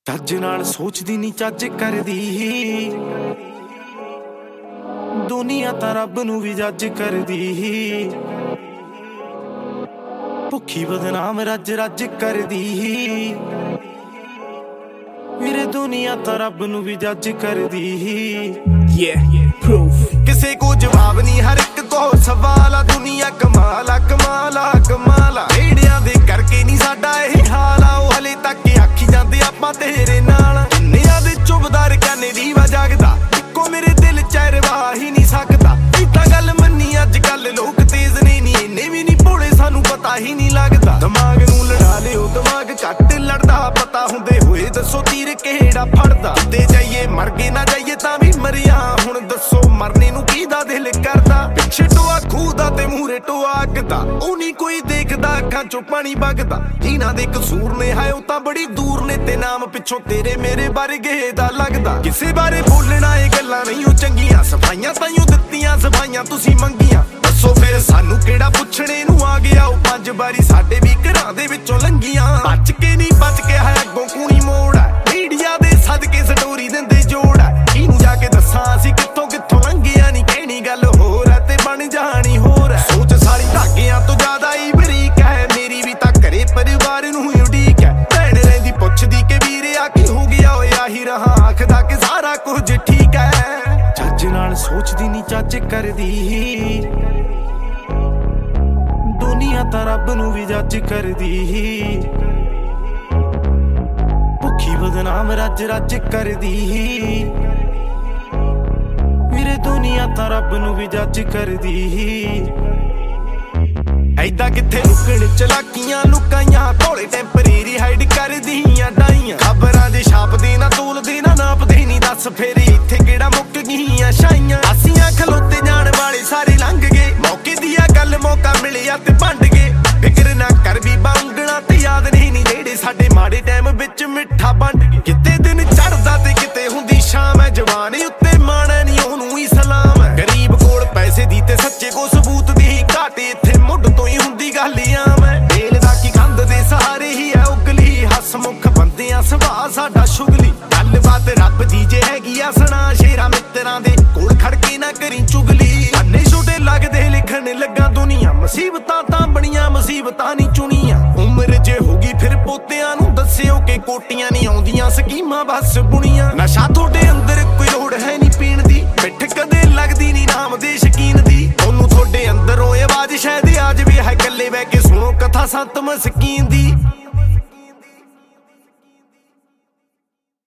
ਚੱਜ ਨਾਲ ਸੋਚਦੀ ਨੀ ਚੱਜ ਕਰਦੀ, ਦੁਨੀਆ ਤਾਂ ਰੱਬ ਨੂੰ ਵੀ ਜੱਜ ਕਰਦੀ। ਭੁੱਖੀ ਬਦਨਾਮ ਰੱਜ ਰੱਜ ਕਰਦੀ, ਵੀਰੇ ਦੁਨੀਆ ਤਾਂ ਰੱਬ ਨੂੰ ਵੀ ਜੱਜ ਕਰਦੀ। ਕਿਸੇ ਕੋ ਜਵਾਬ ਨਹੀਂ, ਹਰ ਇੱਕ ਕੋ ਸਵਾਲ ਆ। ਦੁਨੀਆ ਕਮਾਲਾ ਕਮਾਲਾ ਕਮਾਲਾ, ਏੜਿਆਂ ਦੇ ਕਰਕੇ ਨਹੀਂ ਸਾਡਾ ਇਹ ਹਾਲ ਆ। ਉਹ ਹਲੇ ਤੱਕ ਆਖੀ ਜਾਂਦੇ ਆਪਾਂ ਤੇਰੇ ਨਾਲ। ਦੁਨੀਆ ਦੇ ਚੁਬਦਾਰ ਕਹਿੰਦੇ ਦੀਵਾ ਜਾਗਦਾ, ਇੱਕੋ ਮੇਰੇ ਦਿਲ ਚ ਰਵਾ ਹੀ ਨਹੀਂ ਸਕਦਾ। ਇਹ ਤਾਂ ਗੱਲ ਮੰਨੀ ਅੱਜ ਕੱਲ ਲੋਕ ਤੇਜ਼ ਨੇ ਨੀ, ਇੰਨੇ ਵੀ ਨਹੀਂ ਭੋਲੇ ਸਾਨੂੰ ਪਤਾ ਹੀ ਨਹੀਂ ਲੱਗਦਾ। ਦਿਮਾਗ ਨੂੰ ਲੜਾ ਲਿਓ ਦਿਮਾਗ ਘੱਟ ਲੜਦਾ, ਪਤਾ ਹੁੰਦੇ ਹੋਏ ਦੱਸੋ ਤੀਰ ਕਿਹੜਾ ਫੜਦਾ। ਤੇ ਜਾਈਏ ਮਰ ਗਏ ਨਾ ਜਾਈਏ ਤਾਂ ਵੀ ਮਰਿਆ, ਹੁਣ ਦੱਸੋ ਮਰਨੇ ਨੂੰ ਕਿਹਦਾ ਦਿਲ ਕਰਦਾ। ਪਿੱਛੇ ਟੋਆ ਖੂਦਾ ਤੇ ਮੂਹਰੇ ਟੋਆ ਅੱਗਦਾ, ਉਹ ਨਹੀਂ ਕੋਈ ਦੇਖਦਾ, ਅੱਖਾਂ ਚੋਂ ਪਾਣੀ ਵਗਦਾ। ਜਿਨ੍ਹਾਂ ਦੇ ਕਸੂਰ ਨੇ ਹੈ ਉਹ ਤਾਂ ਬੜੀ ਦੂਰ ਨੇ, ਤੇ ਨਾਮ ਪਿੱਛੋਂ ਤੇਰੇ ਮੇਰੇ ਵਰਗੇ ਦਾ ਲੱਗਦਾ। ਕਿਸੇ ਬਾਰੇ ਬੋਲਣਾ ਇਹ ਗੱਲਾਂ ਨਹੀਂ ਉਹ ਚੰਗੀਆਂ, ਸਫਾਈਆਂ ਤਾਈਓ ਦਿੱਤੀਆਂ ਸਫਾਈਆਂ ਤੁਸੀਂ ਮੰਗੀਆਂ। ਦੱਸੋ ਫਿਰ ਸਾਨੂੰ ਕਿਹੜਾ ਪੁੱਛਣੇ ਨੂੰ ਆ ਗਿਆ। ਉਹ 5 ਵਾਰੀ ਸਾਡੇ ਵੀ ਘਰਾਂ ਦੇ ਵਿੱਚੋਂ ਲੰਘੀਆਂ। ਬਚ ਕੇ ਨਹੀਂ ਬਚ ਕੇ ਹੈ ਅੱਗੋਂ ਕੂਣੀ ਮੋੜ ਹੈ, ਮੀਡੀਆ ਦੇ ਸਦਕੇ ਸਟੋਰੀ ਦਿੰਦੇ ਜੋੜ ਹੈ। ਇਹਨੂੰ ਜਾ ਕੇ ਦੱਸਾਂ ਅਸੀਂ ਕਿੱਥੋਂ ਕਿੱਥੋਂ ਲੰਘਿਆ, ਨਹੀਂ ਕਹਿਣੀ ਗੱਲ ਹੋਰ ਹੈ ਤੇ ਬਣ ਜਾਣੀ ਹੋਰ ਹੈ। ਸੋਚ ਸਾਰੀ ਧਾਗਿਆਂ ਤੋਂ ਜ਼ਿਆਦਾ ਹੀ ਬਰੀਕ ਹੈ, ਮੇਰੀ ਵੀ ਤਾਂ ਘਰੇ ਪਰਿਵਾਰ ਨੂੰ ਹੀ ਉਡੀਕ ਹੈ। ਭੈਣ ਰਹਿੰਦੀ ਪੁੱਛਦੀ ਕਿ ਵੀਰੇ ਆ ਕੀ ਹੋ ਗਿਆ, ਓਏ ਆਹੀ ਰਹਾ ਆਖਦਾ ਕਿ ਸਾਰਾ ਕੁਝ ਠੀਕ ਹੈ। ਚੱਜ ਨਾਲ ਸੋਚਦੀ ਨਹੀਂ ਚੱਜ ਕਰਦੀ, ਦੁਨੀਆ ਤਾਂ ਰੱਬ ਨੂੰ ਵੀ ਜੱਜ ਕਰਦੀ। ਭੁੱਖੀ ਬਦਨਾਮ ਰੱਜ ਰੱਜ ਕਰਦੀ, ਵੀਰੇ ਦੁਨੀਆ ਤਾਂ ਰੱਬ ਨੂੰ ਵੀ ਜੱਜ ਕਰਦੀ। ਐਦਾਂ ਕਿੱਥੇ ਲੁਕਣ ਚਲਾਕੀਆਂ ਲੁਕਾਈਆਂ, ਭੋਲੇ ਟੈਂਪਰੇਰੀ ਹਾਈਡ ਕਰਦੀਆਂ ਡਾਈਆਂ। ਖਬਰਾਂ ਦੇ ਛਾਪਦੇ ਨਾ ਤੋਲਦੇ ਨਾ ਨਾਪਦੇ ਨਹੀਂ, ਦੱਸ ਫੇਰ ਇੱਥੇ ਕਿਹੜਾ ਮੁੱਕ ਗਈਆਂ ਛਾਈਆਂ। ਅਸੀਂ ਖਲੋਤੇ ਜਾਣ ਵਾਲੇ ਸਾਰੇ ਲੰਘ ਗਏ, ਮੌਕੇ ਦੀ ਆ ਗੱਲ ਮੌਕਾ ਮਿਲਿਆ ਤੇ ਭੰਡ ਗਏ। ਫਿਕਰ ਨਾ ਕਰ ਵੀ ਬਾਂਗਣਾ ਤੇ ਯਾਦ ਨਹੀਂ ਜਿਹੜੇ ਸਾਡੇ ਮਾੜੇ ਟਾਈਮ ਵਿੱਚ ਮਿੱਠਾ ਵੰਡ ਗਏ। ਕਿਤੇ ਦਿਨ ਚੜਦਾ ਤੇ ਕਿਤੇ ਹੁੰਦੀ ਸ਼ਾਮ ਹੈ, ਜਵਾਨੀ ਉੱਤੇ ਮਾਣਾ ਨਹੀਂ ਉਹਨੂੰ ਹੀ ਸਲਾਮ ਹੈ। ਗਰੀਬ ਕੋਲ ਪੈਸੇ ਦੀ ਤੇ ਸੱਚੇ ਕੋ ਸਬੂਤ ਦੀ ਘਾਟ, ਇੱਥੇ ਮੁੱਢ ਤੋਂ ਹੀ ਹੁੰਦੀ ਗੱਲ ਆਮ ਹੈ। ਵੇਲ ਦਾ ਕੀ ਕੰਧ ਦੇ ਸਹਾਰੇ ਹੀ ਹੈ ਉਗਲੀ, ਹਸਮੁਖ ਬੰਦਿਆਂ ਸੁਭਾਅ ਸਾਡਾ ਸ਼ੁਗਲੀ। ਗੱਲਬਾਤ ਰੱਬ ਦੀ ਜੇ ਹੈਗੀ ਆ ਸੁਣਾ, ਸ਼ੇਰਾਂ ਮਿੱਤਰਾਂ ਦੇ ਕੋਲ ਖੜ ਕੇ ਨਾ ਕਰੀ ਚੁਗਲੀ। ਅੰਨੇ ਛੋਟੇ ਲੱਗਦੇ ਲਿਖਣ ਲੱਗਾ ਦੁਨੀਆ, ਮੁਸੀਬਤਾਂ ਤਾਂ ਬਣੀਆਂ ਮੁਸੀਬਤਾਂ ਨਹੀਂ ਚੁਣੀਆਂ। ਉਮਰ ਜੇ ਹੋਗੀ ਫਿਰ ਪੋਤਿਆਂ ਨੂੰ ਦੱਸਿਓ ਕਿ ਕੋਟੀਆਂ ਨਹੀਂ ਆਉਂਦੀਆਂ ਸਕੀਮਾਂ ਬਸ ਬੁਣੀਆਂ। ਨਸ਼ਾ ਤੁਹਾਡੇ ਅੰਦਰ ਕੋਈ ਲੋੜ ਹੈ ਨਹੀਂ ਪੀਣ ਦੀ, ਪਿੱਠ ਕਦੇ ਲੱਗਦੀ ਨਹੀਂ ਨਾਮ ਦੇ ਸ਼ਕੀਨ ਦੀ। ਉਹਨੂੰ ਤੁਹਾਡੇ ਅੰਦਰੋਂ ਆਵਾਜ਼ ਸ਼ਾਇਦ ਆ ਜਾਵੇ, ਹੈ ਇਕੱਲੇ ਬਹਿ ਕੇ ਸੁਣੋ ਕਥਾ ਸੰਤ ਮਸਕੀਨ ਦੀ।